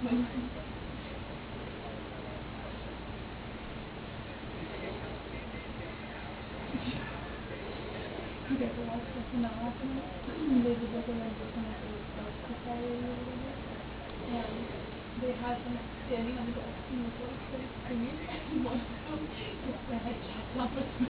You guys will watch this and not watching it. They did recommendation that it was like society or whatever. And they had them standing on the desk in the first grade screaming, and one of them gets their head chopped off with